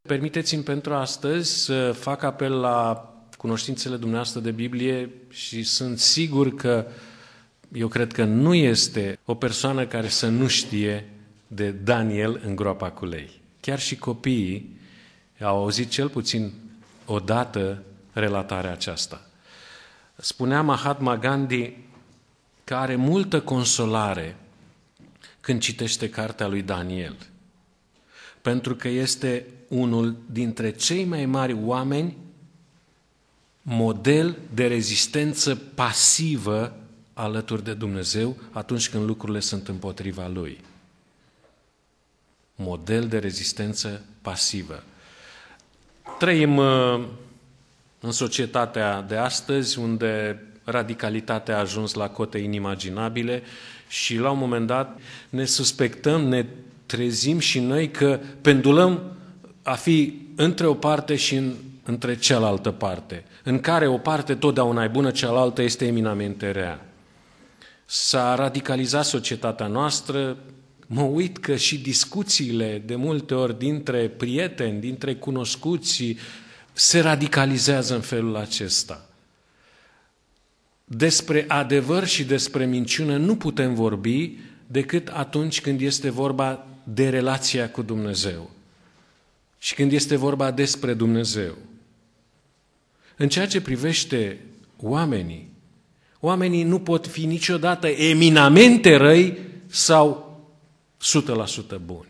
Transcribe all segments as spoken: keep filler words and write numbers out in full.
Permiteți-mi pentru astăzi să fac apel la cunoștințele dumneavoastră de Biblie și sunt sigur că eu cred că nu este o persoană care să nu știe de Daniel în groapa cu lei. Chiar și copiii au auzit cel puțin odată relatarea aceasta. Spunea Mahatma Gandhi că are multă consolare când citește cartea lui Daniel, pentru că este unul dintre cei mai mari oameni, model de rezistență pasivă alături de Dumnezeu atunci când lucrurile sunt împotriva Lui. Model de rezistență pasivă. Trăim în societatea de astăzi, unde radicalitatea a ajuns la cote inimaginabile și la un moment dat ne suspectăm, ne trezim și noi că pendulăm a fi între o parte și în, între cealaltă parte, în care o parte totdeauna e bună, cealaltă este eminamente rea. S-a radicalizat societatea noastră, mă uit că și discuțiile de multe ori dintre prieteni, dintre cunoscuți, se radicalizează în felul acesta. Despre adevăr și despre minciună nu putem vorbi decât atunci când este vorba de relația cu Dumnezeu și când este vorba despre Dumnezeu. În ceea ce privește oamenii, oamenii nu pot fi niciodată eminamente răi sau o sută la sută buni.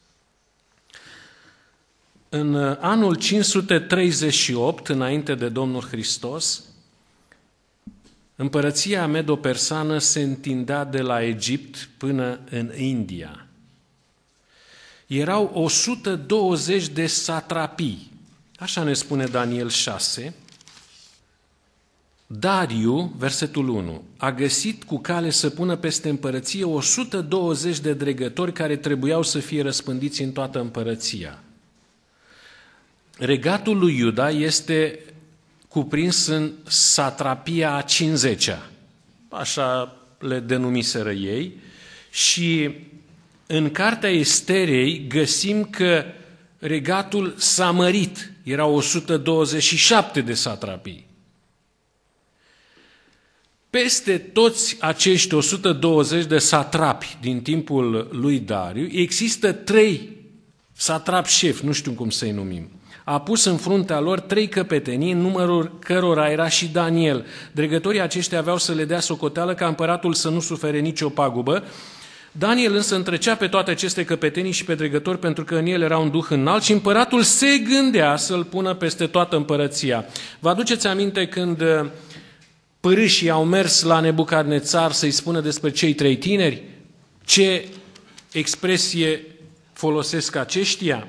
În anul cinci sute treizeci și opt, înainte de Domnul Hristos, împărăția medo-persană se întindea de la Egipt până în India. Erau o sută douăzeci de satrapii, așa ne spune Daniel șase. Dariu, versetul unu, a găsit cu cale să pună peste împărăție o sută douăzeci de dregători care trebuiau să fie răspândiți în toată împărăția. Regatul lui Iuda este cuprins în satrapia a cincizecea, așa le denumiseră ei, și în cartea Esterei găsim că regatul s-a mărit, erau o sută douăzeci și șapte de satrapii. Peste toți acești o sută douăzeci de satrapi din timpul lui Dariu există trei satrapi șefi, nu știu cum să-i numim. A pus în fruntea lor trei căpetenii, în numărul cărora era și Daniel. Dregătorii aceștia aveau să le dea socoteală ca împăratul să nu sufere nicio pagubă. Daniel însă întrecea pe toate aceste căpetenii și pe dregători pentru că în el era un duh înalt și împăratul se gândea să-l pună peste toată împărăția. Vă aduceți aminte când pârâșii au mers la Nebucadnețar să-i spună despre cei trei tineri? Ce expresie folosesc aceștia?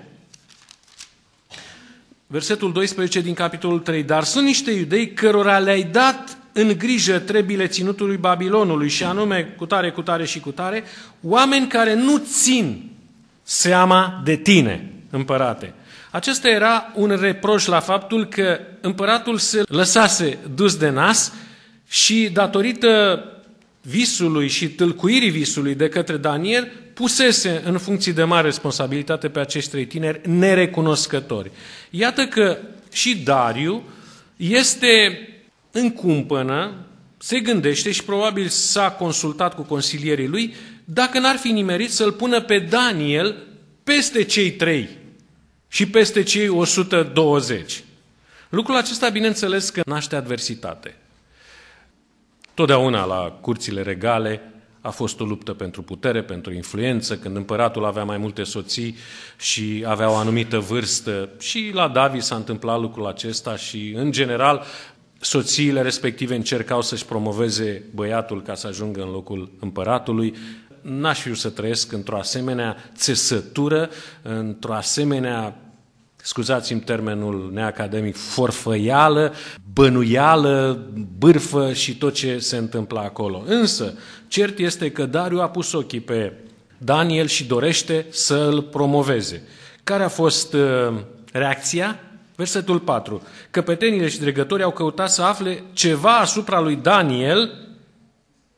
Versetul doisprezece din capitolul trei. Dar sunt niște iudei cărora le-ai dat în grijă trebile ținutului Babilonului, și anume cu tare, cu tare și cu tare, oameni care nu țin seama de tine, împărate. Acesta era un reproș la faptul că împăratul se lăsase dus de nas și datorită visului și tâlcuirii visului de către Daniel, pusese în funcții de mare responsabilitate pe acești trei tineri nerecunoscători. Iată că și Dariu este în cumpănă, se gândește și probabil s-a consultat cu consilierii lui dacă n-ar fi nimerit să-l pună pe Daniel peste cei trei și peste cei o sută douăzeci. Lucrul acesta, bineînțeles, că naște adversitate. Totdeauna la curțile regale a fost o luptă pentru putere, pentru influență, când împăratul avea mai multe soții și avea o anumită vârstă. Și la David s-a întâmplat lucrul acesta și, în general, soțiile respective încercau să-și promoveze băiatul ca să ajungă în locul împăratului. N-aș fi să trăiesc într-o asemenea țesătură, într-o asemenea, scuzați-mi termenul neacademic, forfăială, bănuială, bârfă și tot ce se întâmplă acolo. Însă, cert este că Dariu a pus ochii pe Daniel și dorește să îl promoveze. Care a fost uh, reacția? Versetul patru. Căpetenile și dregătorii au căutat să afle ceva asupra lui Daniel,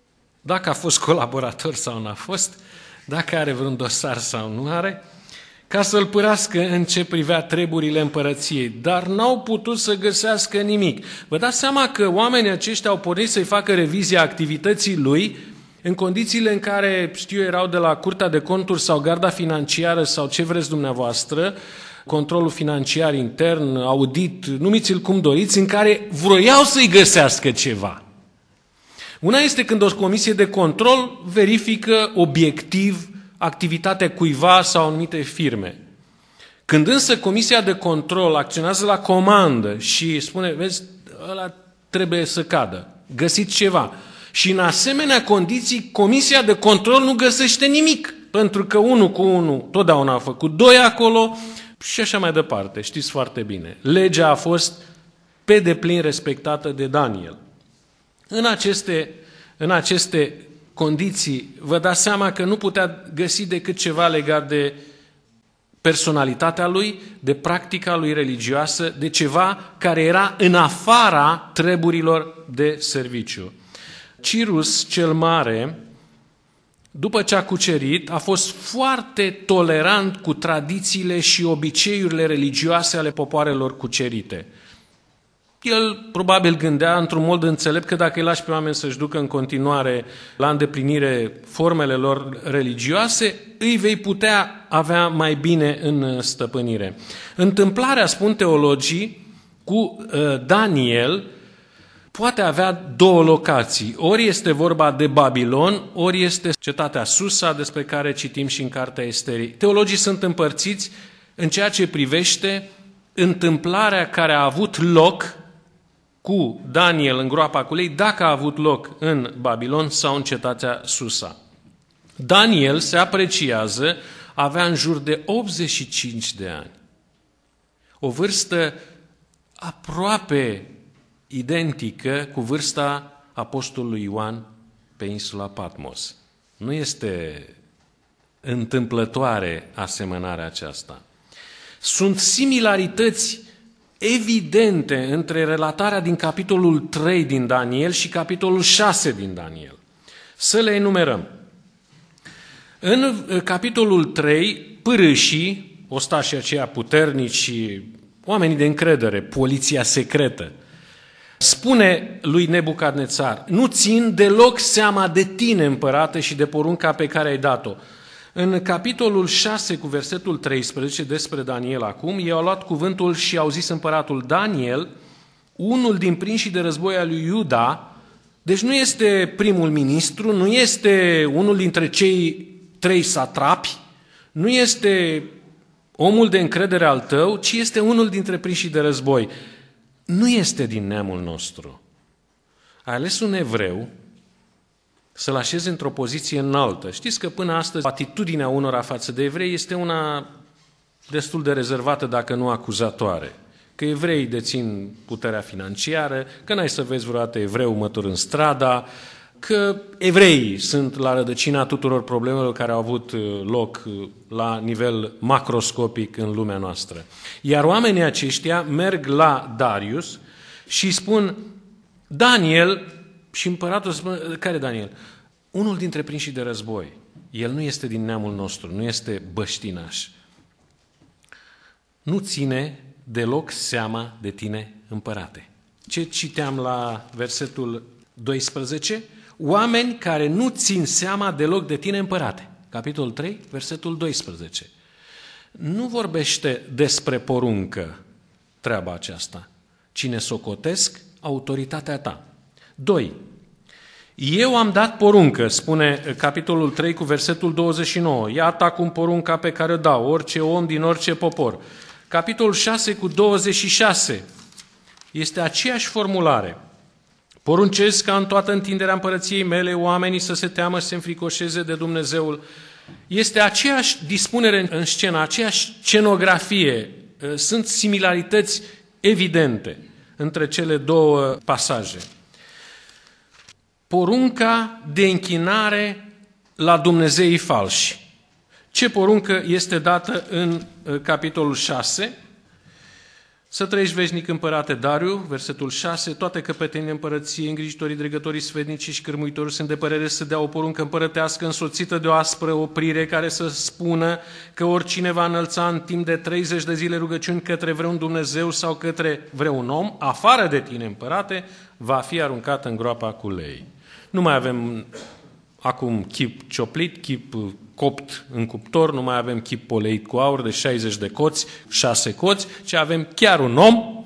dacă a fost colaborator sau n-a fost, dacă are vreun dosar sau nu are, ca să-l pârască în ce privea treburile împărăției, dar n-au putut să găsească nimic. Vă dați seama că oamenii aceștia au pornit să-i facă revizia activității lui în condițiile în care, știu, erau de la Curtea de Conturi sau Garda Financiară sau ce vreți dumneavoastră, controlul financiar intern, audit, numiți-l cum doriți, în care vroiau să-i găsească ceva. Una este când o comisie de control verifică obiectiv activitatea cuiva sau anumite firme. Când însă comisia de control acționează la comandă și spune, vezi, ăla trebuie să cadă, găsiți ceva. Și în asemenea condiții, comisia de control nu găsește nimic, pentru că unul cu unul totdeauna a făcut doi acolo și așa mai departe. Știți foarte bine. Legea a fost pe deplin respectată de Daniel. În aceste, în aceste condiții, vă dați seama că nu putea găsi decât ceva legat de personalitatea lui, de practica lui religioasă, de ceva care era în afara treburilor de serviciu. Cirus cel Mare, după ce a cucerit, a fost foarte tolerant cu tradițiile și obiceiurile religioase ale popoarelor cucerite. El probabil gândea într-un mod înțelept că dacă îi lași pe oameni să-și ducă în continuare la îndeplinire formele lor religioase, îi vei putea avea mai bine în stăpânire. Întâmplarea, spun teologii, cu Daniel poate avea două locații. Ori este vorba de Babilon, ori este cetatea Susa, despre care citim și în Cartea Esterii. Teologii sunt împărțiți în ceea ce privește întâmplarea care a avut loc cu Daniel în groapa cu lei, dacă a avut loc în Babilon sau în cetatea Susa. Daniel se apreciază, avea în jur de optzeci și cinci de ani. O vârstă aproape identică cu vârsta apostolului Ioan pe insula Patmos. Nu este întâmplătoare asemănarea aceasta. Sunt similarități evidente între relatarea din capitolul trei din Daniel și capitolul șase din Daniel. Să le enumerăm. În capitolul trei, pârâșii, ostașii aceia puternici și oamenii de încredere, poliția secretă, spune lui Nebucadnețar, nu țin deloc seama de tine, împărate, și de porunca pe care ai dat-o. În capitolul șase, cu versetul treisprezece, despre Daniel acum, i-au luat cuvântul și au zis împăratul Daniel, unul din prinșii de război al lui Iuda, deci nu este primul ministru, nu este unul dintre cei trei satrapi, nu este omul de încredere al tău, ci este unul dintre prinșii de război. Nu este din neamul nostru. Ai ales un evreu să-l așezi într-o poziție înaltă. Știți că până astăzi atitudinea unora față de evrei este una destul de rezervată, dacă nu acuzatoare. Că evreii dețin puterea financiară, că n-ai să vezi vreodată evreu măturând strada, că evreii sunt la rădăcina tuturor problemelor care au avut loc la nivel macroscopic în lumea noastră. Iar oamenii aceștia merg la Darius și spun, Daniel, și împăratul spune, care Daniel? Unul dintre prinșii de război. El nu este din neamul nostru, nu este băștinaș. Nu ține deloc seama de tine, împărate. Ce citeam la versetul doisprezece? Oameni care nu țin seama deloc de tine, împărate. Capitolul trei, versetul doisprezece. Nu vorbește despre poruncă treaba aceasta. Cine socotesc autoritatea ta. doi. Eu am dat poruncă, spune capitolul trei cu versetul douăzeci și nouă. Iată acum porunca pe care o dau, orice om din orice popor. Capitolul șase cu douăzeci și șase. Este aceeași formulare. Poruncesc ca în toată întinderea împărăției mele oamenii să se teamă și să se înfricoșeze de Dumnezeul. Este aceeași dispunere în scenă, aceeași scenografie. Sunt similarități evidente între cele două pasaje. Porunca de închinare la dumnezeii falși. Ce poruncă este dată în capitolul șase? Să trăiești veșnic, împărate Dariu, versetul șase, toate căpetenile împărăției, îngrijitorii, dregătorii sfetnici și cârmuitorii sunt de părere să dea o poruncă împărătească însoțită de o aspră oprire care să spună că oricine va înălța în timp de treizeci de zile rugăciuni către vreun Dumnezeu sau către vreun om, afară de tine, împărate, va fi aruncat în groapa cu lei. Nu mai avem acum chip cioplit, chip copt în cuptor, nu mai avem chip poleit cu aur de șaizeci de coți, șase coți, ci avem chiar un om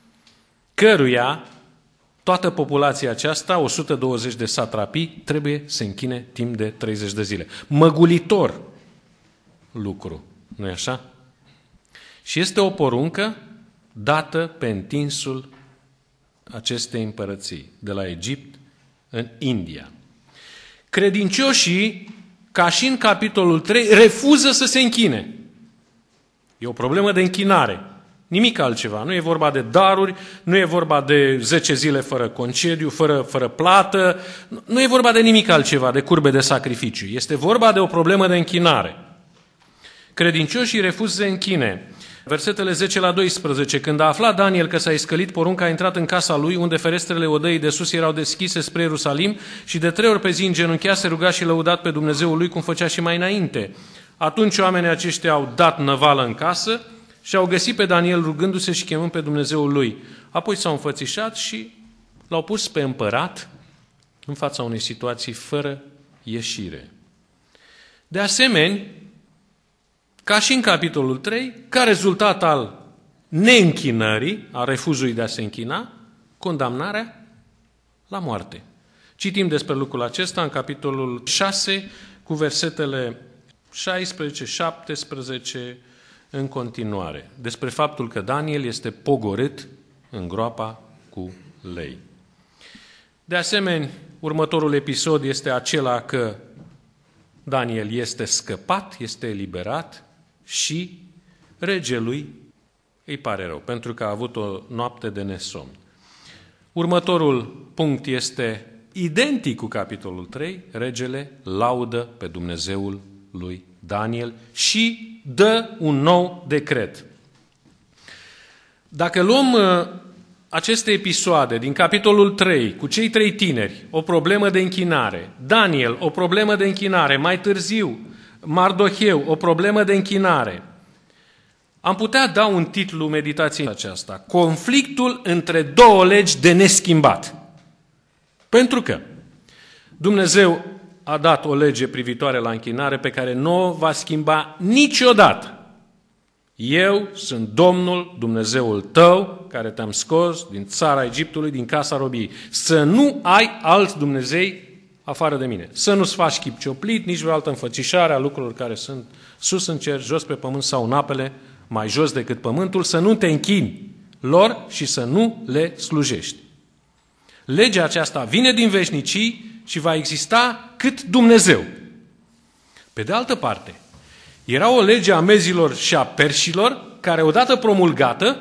căruia toată populația aceasta, o sută douăzeci de satrapii, trebuie să închine timp de treizeci de zile. Măgulitor lucru, nu-i așa? Și este o poruncă dată pe întinsul acestei împărății, de la Egipt în India. Credincioșii, ca și în capitolul trei, refuză să se închine. E o problemă de închinare. Nimic altceva. Nu e vorba de daruri, nu e vorba de zece zile fără concediu, fără, fără plată, nu e vorba de nimic altceva, de curbe de sacrificiu. Este vorba de o problemă de închinare. Credincioșii refuză să se închine. Versetele zece la doisprezece. Când a aflat Daniel că s-a iscălit, porunca a intrat în casa lui, unde ferestrele odăii de sus erau deschise spre Ierusalim și de trei ori pe zi îngenunchea, se ruga și lăudat pe Dumnezeul lui, cum făcea și mai înainte. Atunci oamenii aceștia au dat năvală în casă și au găsit pe Daniel rugându-se și chemând pe Dumnezeul lui. Apoi s-au înfățișat și l-au pus pe împărat în fața unei situații fără ieșire. De asemenea, ca și în capitolul trei, ca rezultat al neînchinării, a refuzului de a se închina, condamnarea la moarte. Citim despre lucrul acesta în capitolul șase, cu versetele șaisprezece șaptesprezece în continuare, despre faptul că Daniel este pogorât în groapa cu lei. De asemenea, următorul episod este acela că Daniel este scăpat, este eliberat și regelui îi pare rău, pentru că a avut o noapte de nesomn. Următorul punct este identic cu capitolul trei, regele laudă pe Dumnezeul lui Daniel și dă un nou decret. Dacă luăm aceste episoade din capitolul trei, cu cei trei tineri, o problemă de închinare, Daniel, o problemă de închinare, mai târziu, Mardoheu, o problemă de închinare, am putea da un titlu meditației aceasta: conflictul între două legi de neschimbat. Pentru că Dumnezeu a dat o lege privitoare la închinare pe care nu o va schimba niciodată. Eu sunt Domnul, Dumnezeul tău, care te-am scos din țara Egiptului, din casa robiei. Să nu ai alți Dumnezei afară de mine. Să nu-ți faci chip cioplit, nici vreo altă înfățișare a lucrurilor care sunt sus în cer, jos pe pământ sau în apele, mai jos decât pământul, să nu te închini lor și să nu le slujești. Legea aceasta vine din veșnicii și va exista cât Dumnezeu. Pe de altă parte, era o lege a mezilor și a perșilor care, odată promulgată,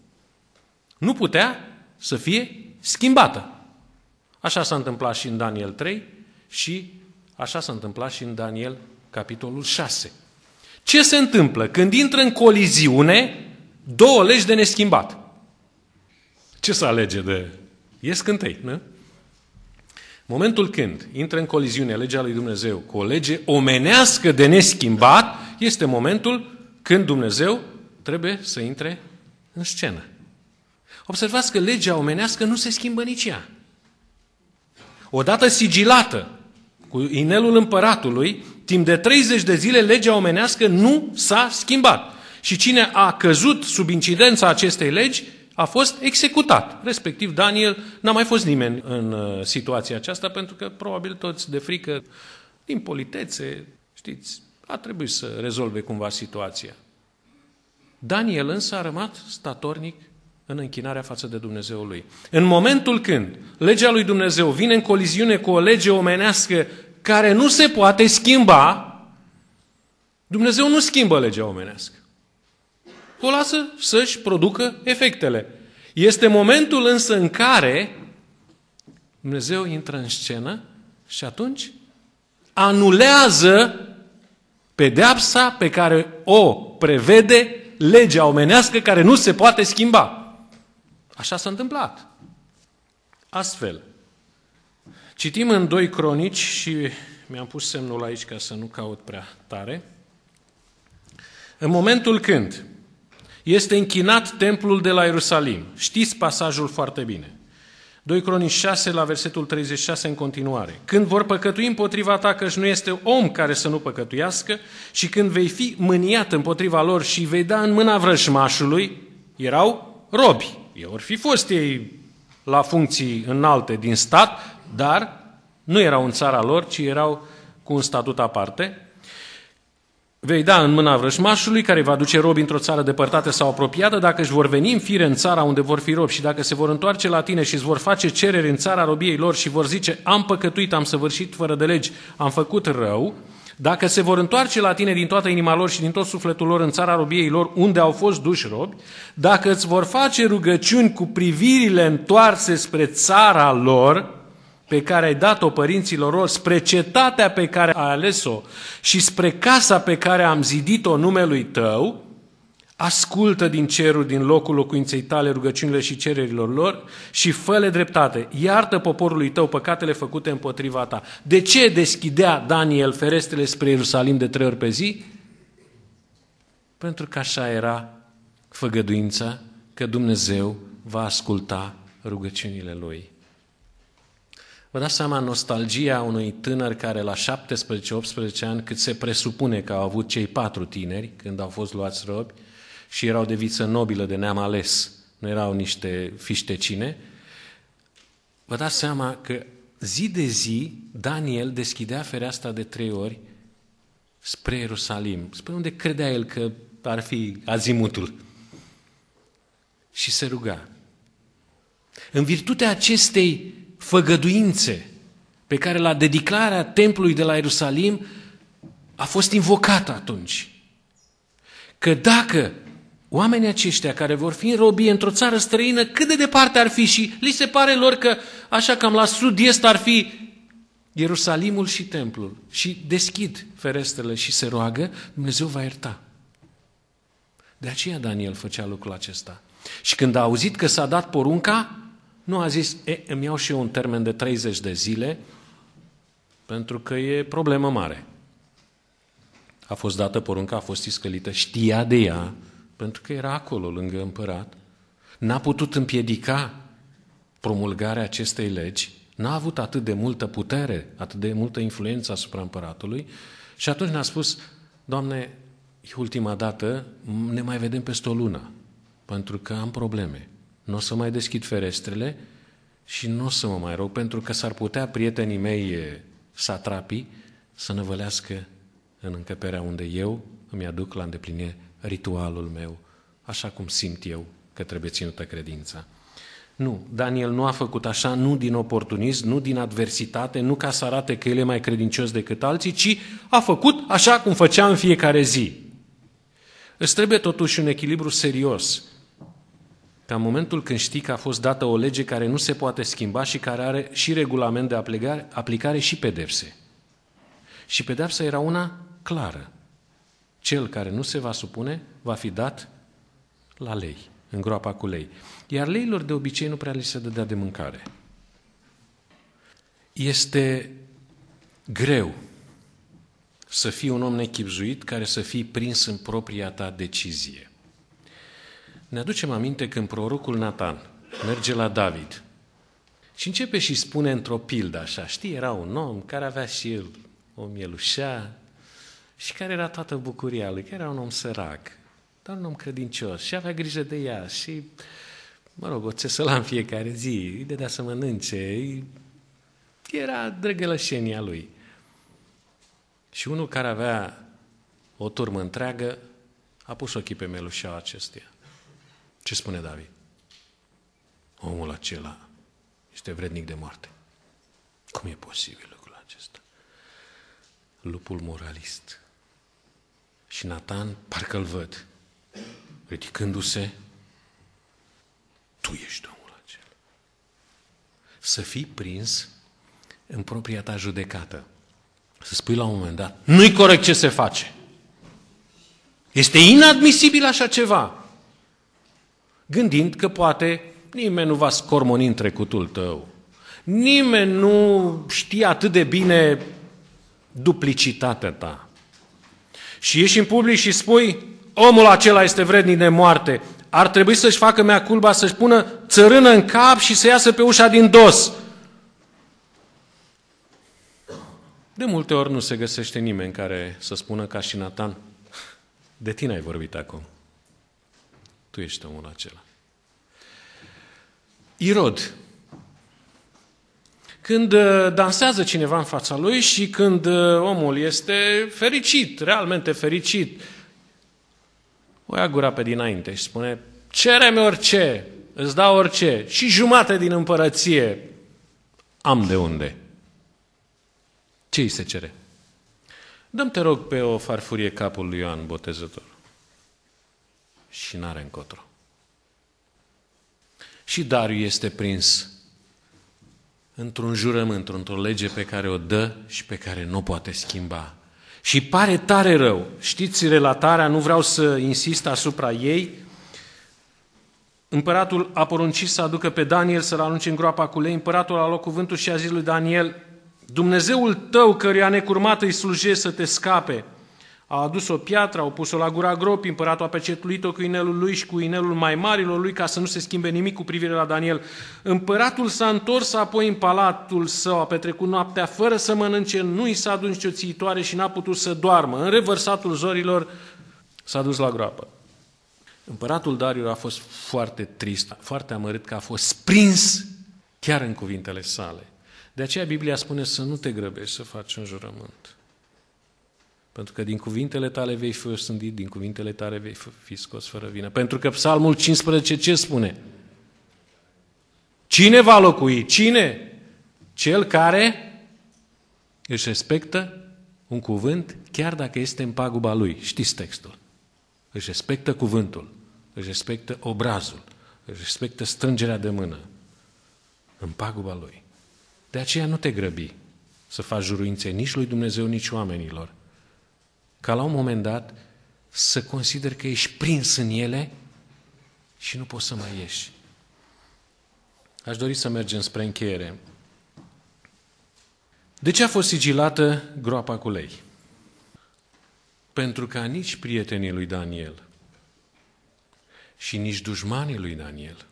nu putea să fie schimbată. Așa s-a întâmplat și în Daniel trei și așa s-a întâmplat și în Daniel capitolul șase. Ce se întâmplă când intră în coliziune două legi de neschimbat? Ce să alege de... E scântei, nu? Momentul când intră în coliziune legea lui Dumnezeu cu o lege omenească de neschimbat, este momentul când Dumnezeu trebuie să intre în scenă. Observați că legea omenească nu se schimbă nici ea. Odată sigilată cu inelul împăratului, timp de treizeci de zile legea omenească nu s-a schimbat. Și cine a căzut sub incidența acestei legi a fost executat. Respectiv, Daniel, n-a mai fost nimeni în uh, situația aceasta, pentru că probabil toți de frică, din politețe, știți, a trebuit să rezolve cumva situația. Daniel însă a rămas statornic în închinarea față de Dumnezeul lui. În momentul când legea lui Dumnezeu vine în coliziune cu o lege omenească care nu se poate schimba, Dumnezeu nu schimbă legea omenească. O lasă să-și producă efectele. Este momentul însă în care Dumnezeu intră în scenă și atunci anulează pedeapsa pe care o prevede legea omenească care nu se poate schimba. Așa s-a întâmplat. Astfel, citim în doi Cronici și mi-am pus semnul aici ca să nu caut prea tare. În momentul când este închinat templul de la Ierusalim, știți pasajul foarte bine. doi Cronici șase la versetul treizeci și șase în continuare. Când vor păcătui împotriva ta, căci nu este om care să nu păcătuiască, și când vei fi mâniat împotriva lor și vei da în mâna vrăjmașului, erau robi. Ei ori fi fost ei la funcții înalte din stat, dar nu erau în țara lor, ci erau cu un statut aparte. Vei da în mâna vrăjmașului, care va duce robi într-o țară depărtată sau apropiată, dacă își vor veni în fire în țara unde vor fi robi și dacă se vor întoarce la tine și îți vor face cereri în țara robiei lor și vor zice, am păcătuit, am săvârșit fără de legi, am făcut rău, dacă se vor întoarce la tine din toată inima lor și din tot sufletul lor în țara robiei lor, unde au fost duși robi, dacă îți vor face rugăciuni cu privirile întoarse spre țara lor, pe care ai dat-o părinților lor, spre cetatea pe care ai ales-o și spre casa pe care am zidit-o numelui tău, ascultă din cerul, din locul locuinței tale, rugăciunile și cererilor lor și fă-le dreptate. Iartă poporului tău păcatele făcute împotriva ta. De ce deschidea Daniel ferestrele spre Ierusalim de trei ori pe zi? Pentru că așa era făgăduința că Dumnezeu va asculta rugăciunile lui. Vă dați seama nostalgia unui tânăr care la șaptesprezece optsprezece ani, cât se presupune că au avut cei patru tineri când au fost luați robi și erau de viță nobilă, de neam ales, nu erau niște fiștecine, vă dați seama că zi de zi Daniel deschidea fereastra de trei ori spre Ierusalim, spre unde credea el că ar fi azimutul, și se ruga. În virtutea acestei făgăduințe pe care la dedicarea templului de la Ierusalim a fost invocată atunci. Că dacă oamenii aceștia care vor fi în robie într-o țară străină, cât de departe ar fi și li se pare lor că așa cam la sud-est ar fi Ierusalimul și templul și deschid ferestrele și se roagă, Dumnezeu va ierta. De aceea Daniel făcea lucrul acesta. Și când a auzit că s-a dat porunca, nu a zis, e, îmi iau și eu un termen de treizeci de zile, pentru că e problemă mare. A fost dată porunca, a fost iscălită, știa de ea, pentru că era acolo, lângă împărat. N-a putut împiedica promulgarea acestei legi, n-a avut atât de multă putere, atât de multă influență asupra împăratului și atunci ne-a spus, Doamne, e ultima dată, ne mai vedem peste o lună, pentru că am probleme. Nu o să mai deschid ferestrele și nu o să mă mai rog, pentru că s-ar putea prietenii mei satrapii să năvălească în încăperea unde eu îmi aduc la îndeplinire ritualul meu, așa cum simt eu că trebuie ținută credința. Nu, Daniel nu a făcut așa, nu din oportunism, nu din adversitate, nu ca să arate că el e mai credincios decât alții, ci a făcut așa cum făcea în fiecare zi. Îți trebuie totuși un echilibru serios, ca în momentul când știi că a fost dată o lege care nu se poate schimba și care are și regulament de aplicare, aplicare și pedepse. Și pedepsa era una clară. Cel care nu se va supune va fi dat la lei, în groapa cu lei. Iar leilor de obicei nu prea li se dădea de mâncare. Este greu să fii un om nechibzuit care să fii prins în propria ta decizie. Ne aducem aminte când prorocul Natan merge la David și începe și spune într-o pildă așa, știi, era un om care avea și el o mielușea și care era toată bucuria lui, că era un om sărac, dar un om credincios și avea grijă de ea și, mă rog, o țesăla în fiecare zi, îi dădea să mănânce, era drăgălășenia lui. Și unul care avea o turmă întreagă a pus ochii pe mielușeaua acestuia. Ce spune David? Omul acela este vrednic de moarte. Cum e posibil lucrul acesta? Lupul moralist. Și Natan, parcă-l văd, ridicându-se, tu ești omul acela. Să fii prins în propria ta judecată. Să spui la un moment dat, nu-i corect ce se face. Este inadmisibil așa ceva. Gândind că poate nimeni nu va scormoni în trecutul tău. Nimeni nu știe atât de bine duplicitatea ta. Și ieși în public și spui, omul acela este vrednic de moarte. Ar trebui să-și facă mea culpa, să-și pună țărână în cap și să iasă pe ușa din dos. De multe ori nu se găsește nimeni care să spună ca și Natan, de tine ai vorbit acum. Tu ești omul acela. Irod. Când dansează cineva în fața lui și când omul este fericit, realmente fericit, o ia gura pe dinainte și spune, cere-mi orice, îți dau orice, și jumate din împărăție am de unde. Ce îi se cere? Dă-mi, te rog, pe o farfurie capul lui Ioan Botezător. Și n-are încotro. Și Dariu este prins într-un jurământ, într-o lege pe care o dă și pe care nu o poate schimba. Și pare tare rău. Știți relatarea, nu vreau să insist asupra ei. Împăratul a poruncit să aducă pe Daniel să-l arunce în groapa cu lei. Împăratul a luat cuvântul și a zis lui Daniel, Dumnezeul tău, căruia necurmat îi slujești să te scape, a adus o piatră, au pus-o la gura gropii, împăratul a pecetuit-o cu inelul lui și cu inelul mai marilor lui ca să nu se schimbe nimic cu privire la Daniel. Împăratul s-a întors apoi în palatul său, a petrecut noaptea fără să mănânce, nu i s-a adus nicio țiitoare și n-a putut să doarmă. În revărsatul zorilor s-a dus la groapă. Împăratul Dariu a fost foarte trist, foarte amărât că a fost prins chiar în cuvintele sale. De aceea Biblia spune să nu te grăbești să faci un jurământ. Pentru că din cuvintele tale vei fi osândit, din cuvintele tale vei fi scos fără vină. Pentru că Psalmul cincisprezece ce spune? Cine va locui? Cine? Cel care își respectă un cuvânt chiar dacă este în paguba lui. Știți textul. Își respectă cuvântul, își respectă obrazul, își respectă strângerea de mână în paguba lui. De aceea nu te grăbi să faci juruințe nici lui Dumnezeu, nici oamenilor. Ca la un moment dat să consideri că ești prins în ele și nu poți să mai ieși. Aș dori să mergem spre încheiere. De ce a fost sigilată groapa cu lei? Pentru ca nici prietenii lui Daniel și nici dușmanii lui Daniel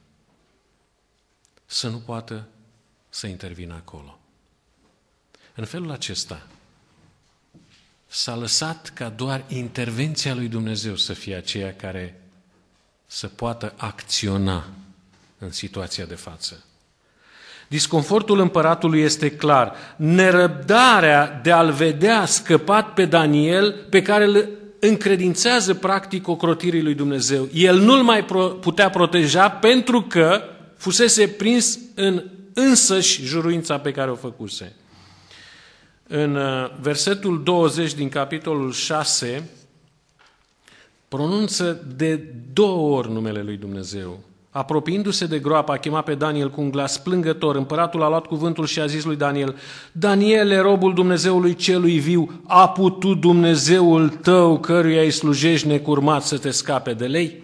să nu poată să intervină acolo. În felul acesta s-a lăsat ca doar intervenția lui Dumnezeu să fie aceea care să poată acționa în situația de față. Disconfortul împăratului este clar. Nerăbdarea de a-l vedea scăpat pe Daniel, pe care îl încredințează practic ocrotirii lui Dumnezeu. El nu-l mai putea proteja pentru că fusese prins în însăși juruința pe care o făcuse. În versetul douăzeci din capitolul șase pronunță de două ori numele lui Dumnezeu. Apropiindu-se de groapă, a chemat pe Daniel cu un glas plângător. Împăratul a luat cuvântul și a zis lui Daniel, Daniele, robul Dumnezeului celui viu, a putut Dumnezeul tău, căruia îi slujești necurmat, să te scape de lei?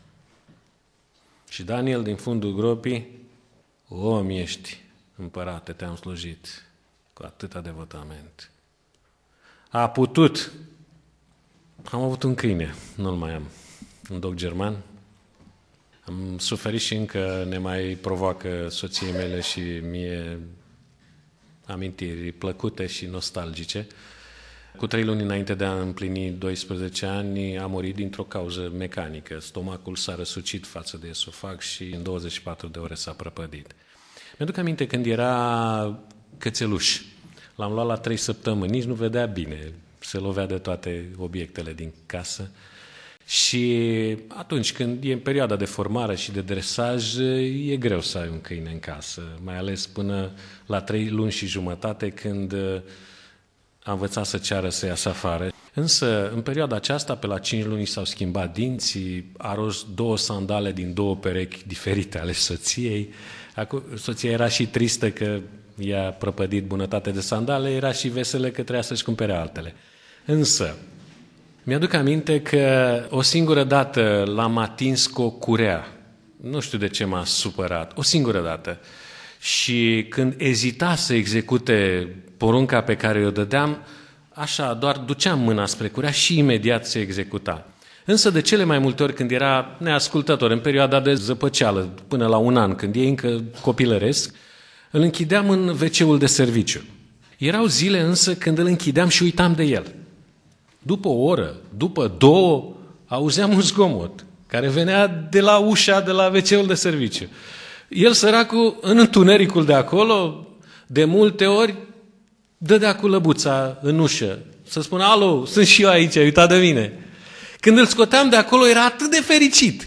Și Daniel din fundul gropii, om ești, împărate, te-am slujit cu atâta devotament. A putut. Am avut un câine, nu-l mai am, un dog german. Am suferit și încă ne mai provoacă soției mele și mie amintiri plăcute și nostalgice. Cu trei luni înainte de a împlini doisprezece ani, a murit dintr-o cauză mecanică. Stomacul s-a răsucit față de esofag și în douăzeci și patru de ore s-a prăpădit. Mi-aduc aminte când era cățeluș. L-am luat la trei săptămâni, nici nu vedea bine. Se lovea de toate obiectele din casă. Și atunci când e în perioada de formare și de dresaj, e greu să ai un câine în casă, mai ales până la trei luni și jumătate când a învățat să ceară să iasă afară. Însă, în perioada aceasta, pe la cinci luni s-au schimbat dinții, a rost două sandale din două perechi diferite ale soției. Acum, soția era și tristă că i-a prăpădit bunătate de sandale, era și veselă că trebuia să-și cumpere altele. Însă, Mi-aduc aminte că o singură dată l-am atins cu o curea. Nu știu de ce m-a supărat. O singură dată. Și când ezita să execute porunca pe care o dădeam, așa, doar duceam mâna spre curea și imediat se executa. Însă de cele mai multe ori când era neascultător, în perioada de zăpăceală, până la un an, când e încă copilăresc, îl închideam în ve ce-ul de serviciu. Erau zile însă când îl închideam și uitam de el. După o oră, după două, auzeam un zgomot care venea de la ușa de la ve ce-ul de serviciu. El, săracul, în întunericul de acolo, de multe ori, dădea cu lăbuța în ușă, să spună, alo, sunt și eu aici, ai uitat de mine. Când îl scoteam de acolo, era atât de fericit.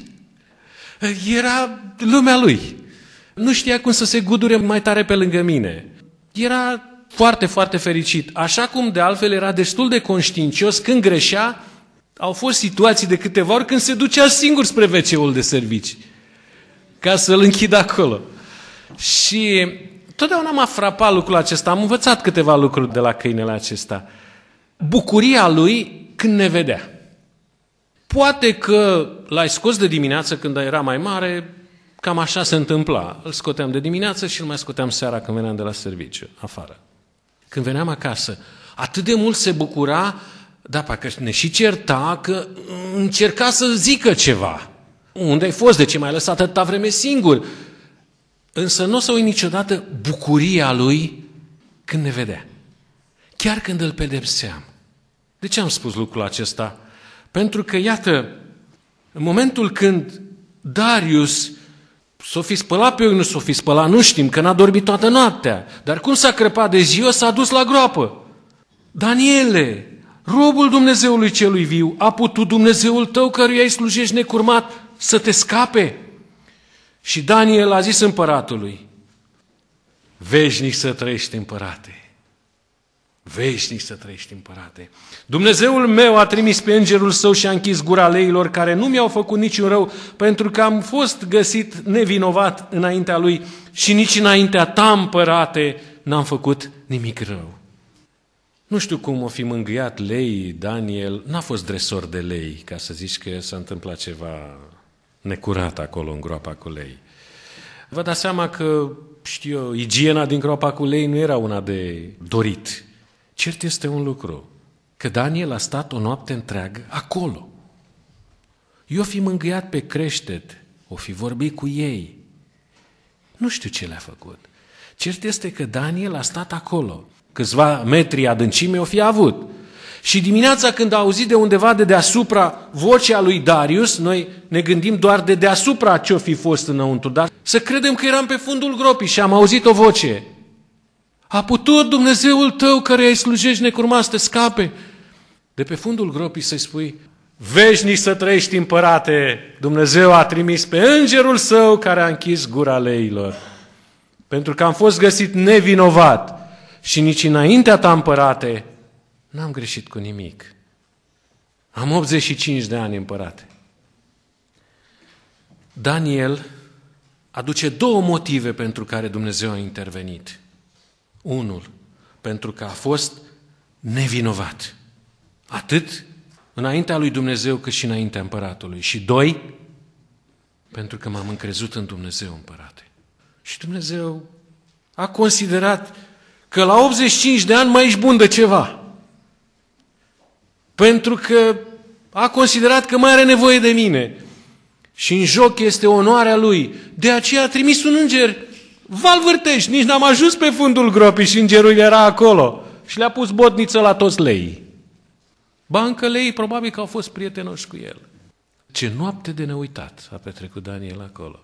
Era lumea lui. Nu știa cum să se gudure mai tare pe lângă mine. Era foarte, foarte fericit. Așa cum de altfel era destul de conștiincios când greșea, au fost situații de câteva ori când se ducea singur spre ve ce-ul de servicii, ca să-l închidă acolo. Și totdeauna m-a frapat lucrul acesta. Am învățat câteva lucruri de la câinele acesta. Bucuria lui când ne vedea. Poate că l-ai scos de dimineață când era mai mare, cam așa se întâmpla. Îl scoteam de dimineață și îl mai scoteam seara când veneam de la serviciu, afară. Când veneam acasă, atât de mult se bucura, da, parcă ne și certa că încerca să zică ceva. Unde ai fost? De ce m-ai lăsat atâta vreme singur? Însă nu o să uit niciodată bucuria lui când ne vedea. Chiar când îl pedepseam. De ce am spus lucrul acesta? Pentru că, iată, în momentul când Darius s-o fi spălat pe ochi, nu s-o fi spălat, nu știm, că n-a dormit toată noaptea. Dar cum s-a crăpat de ziua, s-a dus la groapă. Daniele, robul Dumnezeului celui viu, a putut Dumnezeul tău căruia îi slujești necurmat să te scape? Și Daniel a zis împăratului, veșnic să trăiești, împărate. Veșnic să trăiești, împărate. Dumnezeul meu a trimis pe îngerul său și a închis gura leilor care nu mi-au făcut niciun rău, pentru că am fost găsit nevinovat înaintea lui și nici înaintea ta, împărate, n-am făcut nimic rău. Nu știu cum o fi mângâiat lei, Daniel, n-a fost dresor de lei, ca să zici că s-a întâmplat ceva necurat acolo în groapa cu lei. Vă dați seama că, știu eu, igiena din groapa cu lei nu era una de dorit. Cert este un lucru, că Daniel a stat o noapte întreagă acolo. Eu fi mângâiat pe creștet, o fi vorbit cu ei. Nu știu ce le-a făcut. Cert este că Daniel a stat acolo. Câțiva metri adâncime o fi avut. Și dimineața când a auzit de undeva de deasupra vocea lui Darius, noi ne gândim doar de deasupra ce-o fi fost înăuntru, dar să credem că eram pe fundul gropii și am auzit o voce. A putut Dumnezeul tău care îi slujești necurmat să te scape? De pe fundul gropii să-i spui, veșnic să trăiești, împărate, Dumnezeu a trimis pe îngerul său care a închis gura leilor. Pentru că am fost găsit nevinovat și nici înaintea ta, împărate, n-am greșit cu nimic. Am optzeci și cinci de ani, împărate. Daniel aduce două motive pentru care Dumnezeu a intervenit. Unul, pentru că a fost nevinovat. Atât înaintea lui Dumnezeu cât și înaintea împăratului. Și doi, pentru că m-am încrezut în Dumnezeu, împărate. Și Dumnezeu a considerat că la optzeci și cinci de ani mai ești bun de ceva. Pentru că a considerat că mai are nevoie de mine. Și în joc este onoarea lui. De aceea a trimis un înger. Val Vârteș, nici n-am ajuns pe fundul gropii și îngerul era acolo. Și le-a pus botniță la toți leii. Ba încă leii probabil că au fost prietenoși cu el. Ce noapte de neuitat a petrecut Daniel acolo.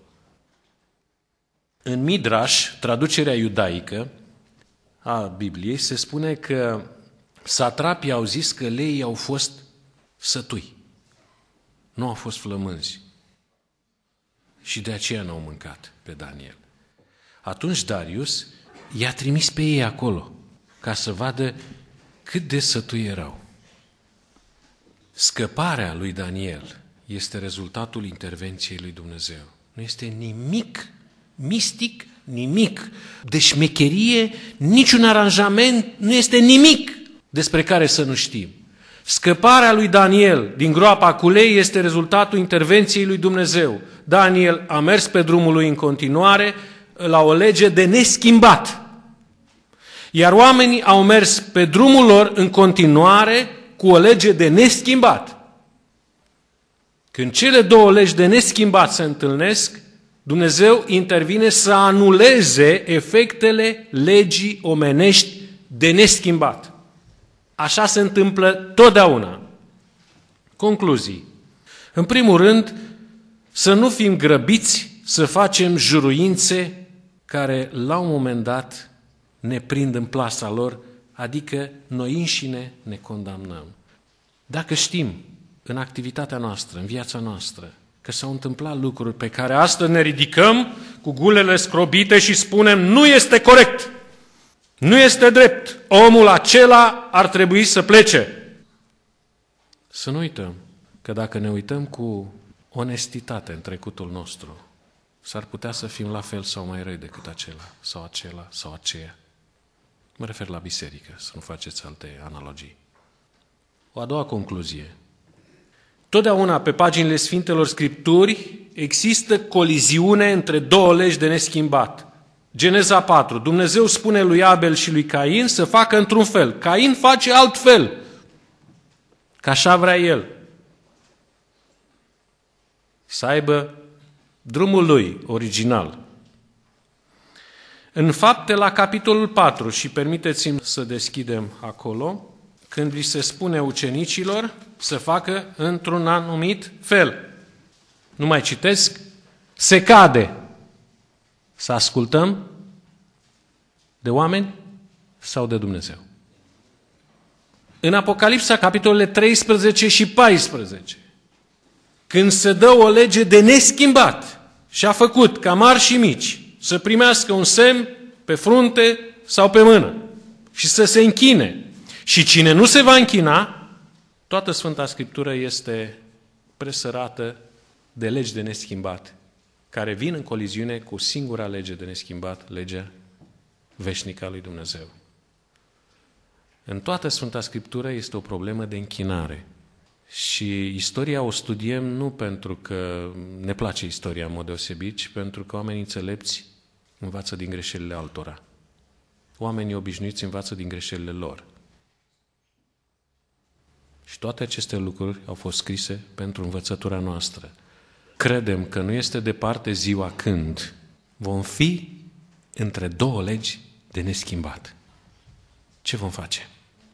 În Midrash, traducerea iudaică a Bibliei, se spune că satrapii au zis că leii au fost sătui. Nu au fost flămânzi. Și de aceea n-au mâncat pe Daniel. Atunci Darius i-a trimis pe ei acolo, ca să vadă cât de sătui erau. Scăparea lui Daniel este rezultatul intervenției lui Dumnezeu. Nu este nimic mistic, nimic de șmecherie, niciun aranjament, nu este nimic despre care să nu știm. Scăparea lui Daniel din groapa cu lei este rezultatul intervenției lui Dumnezeu. Daniel a mers pe drumul lui în continuare la o lege de neschimbat. Iar oamenii au mers pe drumul lor în continuare cu o lege de neschimbat. Când cele două legi de neschimbat se întâlnesc, Dumnezeu intervine să anuleze efectele legii omenești de neschimbat. Așa se întâmplă totdeauna. Concluzii. În primul rând, să nu fim grăbiți să facem juruințe care la un moment dat ne prind în plasa lor, adică noi înșine ne condamnăm. Dacă știm în activitatea noastră, în viața noastră, că s-au întâmplat lucruri pe care astăzi ne ridicăm cu gulele scrobite și spunem nu este corect, nu este drept, omul acela ar trebui să plece. Să nu uităm că dacă ne uităm cu onestitate în trecutul nostru, s-ar putea să fim la fel sau mai răi decât acela sau acela sau aceea. Mă refer la biserică, să nu faceți alte analogii. O a doua concluzie. Totdeauna pe paginile Sfintelor Scripturi există coliziune între două legi de neschimbat. Geneza patru. Dumnezeu spune lui Abel și lui Cain să facă într-un fel. Cain face altfel, că așa vrea el. Să aibă drumul lui original. În Fapte, la capitolul patru, și permiteți-mi să deschidem acolo, când li se spune ucenicilor să facă într-un anumit fel. Nu mai citesc, se cade să ascultăm de oameni sau de Dumnezeu. În Apocalipsa, capitolele treisprezece și paisprezece, când se dă o lege de neschimbat și a făcut ca mari și mici să primească un semn pe frunte sau pe mână și să se închine, și cine nu se va închina, toată Sfânta Scriptură este presărată de legi de neschimbat, care vin în coliziune cu singura lege de neschimbat, legea veșnică a lui Dumnezeu. În toată Sfânta Scriptură este o problemă de închinare. Și istoria o studiem nu pentru că ne place istoria în mod deosebit, ci pentru că oamenii înțelepți învață din greșelile altora. Oamenii obișnuiți învață din greșelile lor. Și toate aceste lucruri au fost scrise pentru învățătura noastră. Credem că nu este departe ziua când vom fi între două legi de neschimbat. Ce vom face?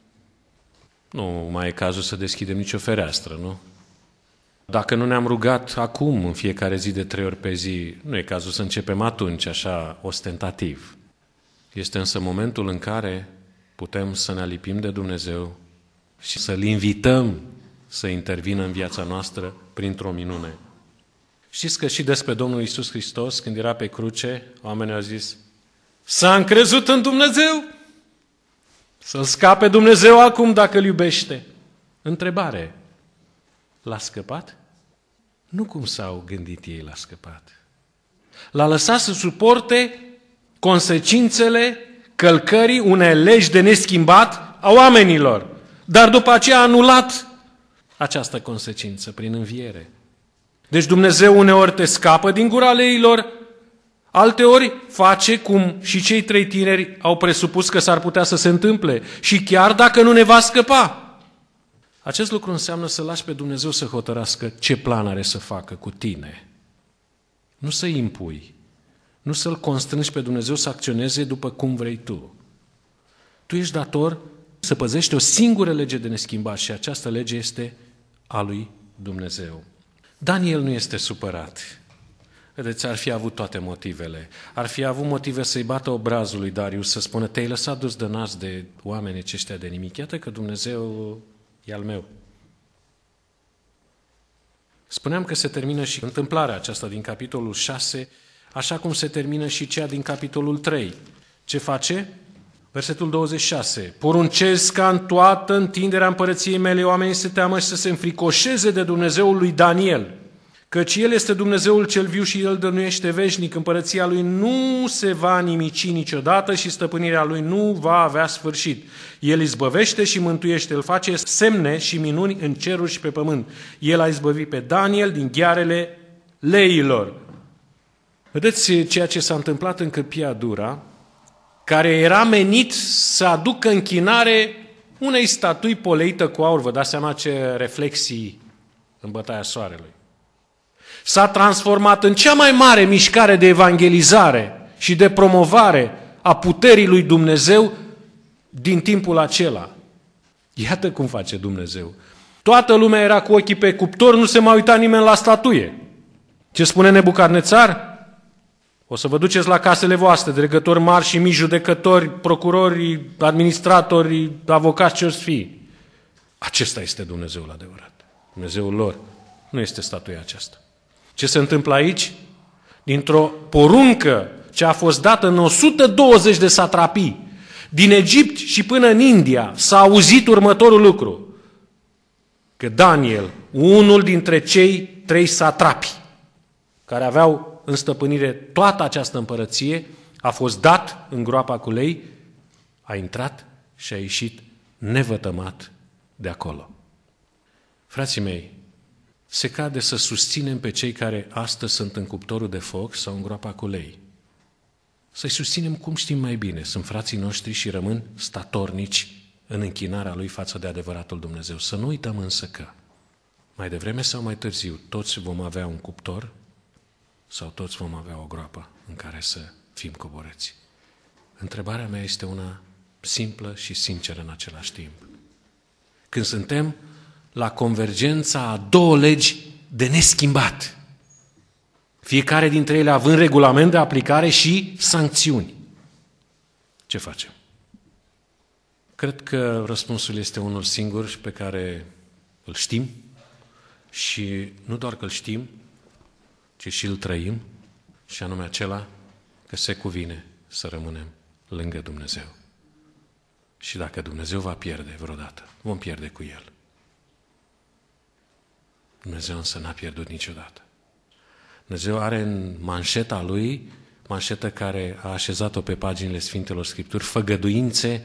Nu mai e cazul să deschidem nicio fereastră, nu? Dacă nu ne-am rugat acum, în fiecare zi de trei ori pe zi, nu e cazul să începem atunci, așa, ostentativ. Este însă momentul în care putem să ne alipim de Dumnezeu și să-L invităm să intervină în viața noastră printr-o minune. Știți că și despre Domnul Iisus Hristos, când era pe cruce, oamenii au zis, s-a încrezut în Dumnezeu? Să-L scape Dumnezeu acum dacă Îl iubește. Întrebare, l-a scăpat? Nu cum s-au gândit ei l-a scăpat. L-a lăsat să suporte consecințele călcării unei legi de neschimbat a oamenilor. Dar după aceea a anulat această consecință prin înviere. Deci Dumnezeu uneori te scapă din gura leilor, alteori face cum și cei trei tineri au presupus că s-ar putea să se întâmple. Și chiar dacă nu ne va scăpa. Acest lucru înseamnă să lași pe Dumnezeu să hotărască ce plan are să facă cu tine. Nu să-i impui, nu să-L constrângi pe Dumnezeu să acționeze după cum vrei tu. Tu ești dator să păzești o singură lege de neschimbat și această lege este a lui Dumnezeu. Daniel nu este supărat. Vedeți, ar fi avut toate motivele. Ar fi avut motive să-i bată obrazul lui Darius, să spună, te-ai lăsat dus de nas de oamenii aceștia de nimic. Iată că Dumnezeu e al meu. Spuneam că se termină și întâmplarea aceasta din capitolul șase, așa cum se termină și cea din capitolul trei. Ce face? Versetul douăzeci și șase. Poruncesc ca în toată întinderea împărăției mele oamenii să teamă și să se înfricoșeze de Dumnezeul lui Daniel, Căci El este Dumnezeul cel viu și El dăruiește veșnic, împărăția Lui nu se va nimici niciodată și stăpânirea Lui nu va avea sfârșit. El izbăvește și mântuiește, El face semne și minuni în ceruri și pe pământ. El a izbăvit pe Daniel din ghearele leilor. Vedeți ceea ce s-a întâmplat în câmpia Dura, care era menit să aducă închinare unei statui poleită cu aur. Vă dați seama ce reflexii în bătaia soarelui. S-a transformat în cea mai mare mișcare de evangelizare și de promovare a puterii lui Dumnezeu din timpul acela. Iată cum face Dumnezeu. Toată lumea era cu ochii pe cuptor, nu se mai uita nimeni la statuie. Ce spune Nebucadnețar? O să vă duceți la casele voastre, dregători mari și mici, judecători, procurori, administratori, avocați, ce o-ți fi. Acesta este Dumnezeul adevărat. Dumnezeul lor nu este statuia aceasta. Ce se întâmplă aici? Dintr-o poruncă ce a fost dată în o sută douăzeci de satrapii, din Egipt și până în India, s-a auzit următorul lucru. Că Daniel, unul dintre cei trei satrapi, care aveau în stăpânire toată această împărăție, a fost dat în groapa cu lei, a intrat și a ieșit nevătămat de acolo. Frații mei, se cade să susținem pe cei care astăzi sunt în cuptorul de foc sau în groapa cu lei. Să-i susținem cum știm mai bine. Sunt frații noștri și rămân statornici în închinarea lui față de adevăratul Dumnezeu. Să nu uităm însă că mai devreme sau mai târziu toți vom avea un cuptor sau toți vom avea o groapă în care să fim coborâți. Întrebarea mea este una simplă și sinceră în același timp. Când suntem la convergența a două legi de neschimbat, fiecare dintre ele având regulament de aplicare și sancțiuni, ce facem? Cred că răspunsul este unul singur și pe care îl știm și nu doar că îl știm, ci și îl trăim, și anume acela că se cuvine să rămânem lângă Dumnezeu. Și dacă Dumnezeu va pierde vreodată, vom pierde cu El. Dumnezeu însă n-a pierdut niciodată. Dumnezeu are în manșeta Lui, manșetă care a așezat-o pe paginile Sfintelor Scripturi, făgăduințe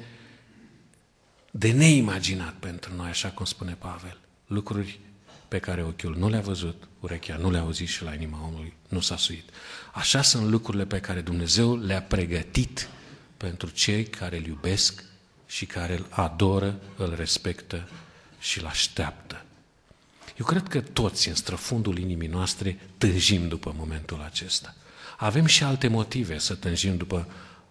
de neimaginat pentru noi, așa cum spune Pavel. Lucruri pe care ochiul nu le-a văzut, urechea nu le-a auzit și la inima omului nu s-a suit. Așa sunt lucrurile pe care Dumnezeu le-a pregătit pentru cei care îl iubesc și care îl adoră, îl respectă și îl așteaptă. Eu cred că toți, în străfundul inimii noastre, tânjim după momentul acesta. Avem și alte motive să tânjim după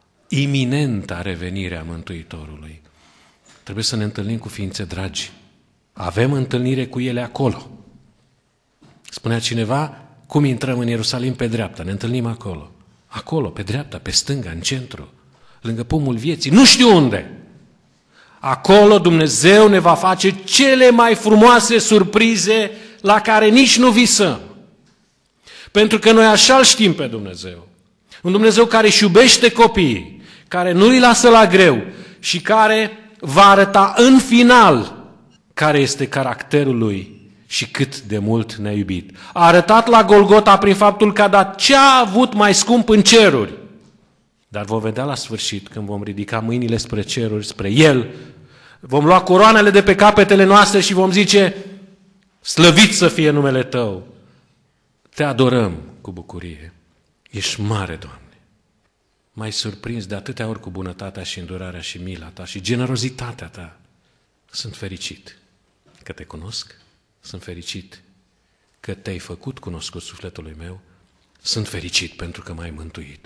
iminenta revenire a Mântuitorului. Trebuie să ne întâlnim cu ființe dragi. Avem întâlnire cu ele acolo. Spunea cineva, cum intrăm în Ierusalim pe dreapta? Ne întâlnim acolo. Acolo, pe dreapta, pe stânga, în centru, lângă pomul vieții, nu știu unde. Acolo Dumnezeu ne va face cele mai frumoase surprize la care nici nu visăm. Pentru că noi așa îl știm pe Dumnezeu. Un Dumnezeu care își iubește copiii, care nu îi lasă la greu și care va arăta în final care este caracterul Lui și cât de mult ne-a iubit. A arătat la Golgota prin faptul că a dat ce a avut mai scump în ceruri. Dar vom vedea la sfârșit, când vom ridica mâinile spre ceruri, spre El, vom lua coroanele de pe capetele noastre și vom zice, slăvit să fie numele Tău. Te adorăm cu bucurie. Ești mare, Doamne. M-ai surprins de atâtea ori cu bunătatea și îndurarea și mila Ta și generozitatea Ta. Sunt fericit că Te cunosc, sunt fericit că Te-ai făcut cunoscut sufletului meu, sunt fericit pentru că m-ai mântuit.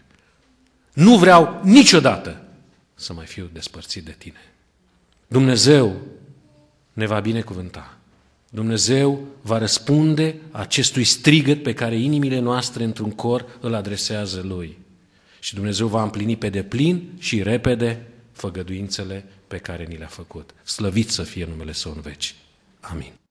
Nu vreau niciodată să mai fiu despărțit de Tine. Dumnezeu ne va binecuvânta. Dumnezeu va răspunde acestui strigăt pe care inimile noastre într-un cor îl adresează Lui. Și Dumnezeu va împlini pe deplin și repede făgăduințele pe care ni le-a făcut. Slăvit să fie numele Său în veci. Amin.